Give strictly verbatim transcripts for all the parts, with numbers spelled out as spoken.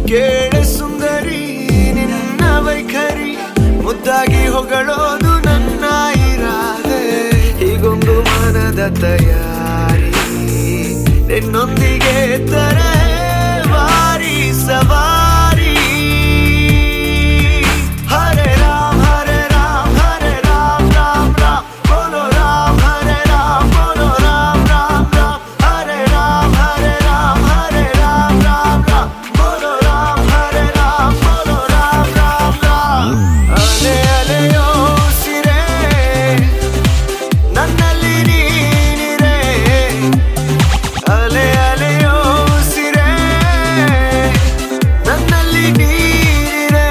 ಕೇಳೆ ಸುಂದರಿ ನಿನ್ನ ವೈಖರಿ, ಮುದ್ದಾಗಿ ಹೊಗಳೋದು ನನ್ನ ಇರಾದೆ. ಹೀಗೊಂದು ಮನದ ತಯಾರಿ ನಿನ್ನೊಂದಿಗೆ ತರ ವಾರಿ ಸವಾರಿ. ಹರೇ ರಾಮ್ ಹರೇ ರಾಮ್ ಹರೇ ರಾಮ್ ರಾಮ್ ರಾಮ್ ಬೋಲೋ ರಾಮ್ ಹರೇ ರಾಮ್ ಬೋಲೋ ರಾಮ್ ರಾಮ್ ರಾಮ್. ಹರೇ ರಾಮ್ ಹರೇ ರಾಮ್ ಹರೇ ರಾಮ್ ರಾಮ್ ರಾಮ್ ಬೋಲೋ ರಾಮ್ ಹರೇ ರಾಮ್ ಬೋಲೋ ರಾಮ್ ರಾಮ್ ರಾಮ್. ಅಲೆ ಅಲೆಯೋ ಸಿರೆ ನನ್ನಲ್ಲಿ ನೀನಿರೆ, ಅಲೆ ಅಲೆಯೋ ಸಿರೆ ನನ್ನಲ್ಲಿ ನೀನಿರೆ.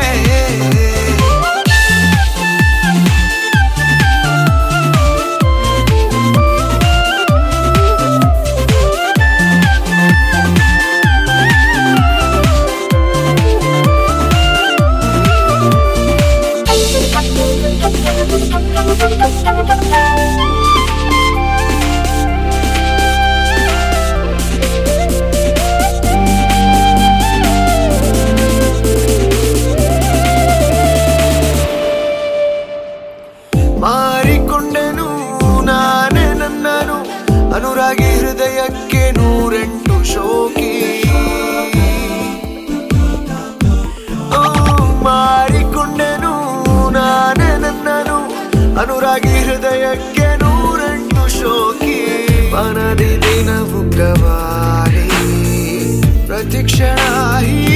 ಮಾರಿಕೊಂಡೆನು ನಾನೇ ನನ್ನನು, ಅನುರಾಗಿ ಹೃದಯಕ್ಕೆ ನೂರೆಂಟು ಶೋಕಿ. ಓ, ಮಾರಿಕೊಂಡೆನು ನಾನೇ ನನ್ನನು, ಅನುರಾಗಿ ಹೃದಯಕ್ಕೆ ನೂರೆಂಟು ಶೋಕಿ. ಮನದಿ ದಿನವು ಗವಾರಿ ಪ್ರತಿಕ್ಷಣ